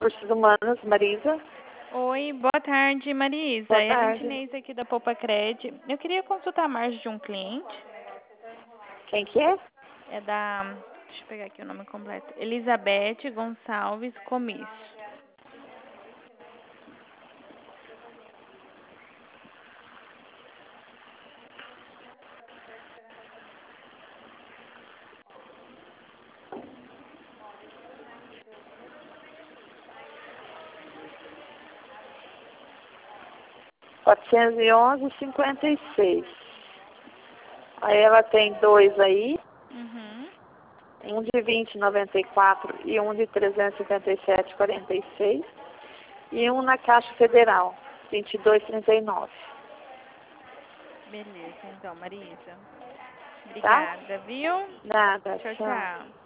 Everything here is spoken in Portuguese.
Recursos Humanos, Marisa. Oi, boa tarde, Marisa. Boa É a tarde. Lintinês aqui da Poupa Cred. Eu queria consultar a margem de um cliente. Quem que é? É da... Deixa eu pegar aqui o nome completo. Elizabeth Gonçalves Comício. R$ 411,56. Aí ela tem dois aí, Uhum. um de 20,94 e um de 377,46. E um na Caixa Federal, 22,39. Beleza, então, Marisa. Tá? Obrigada, viu? Nada, Tchau, tchau. tchau.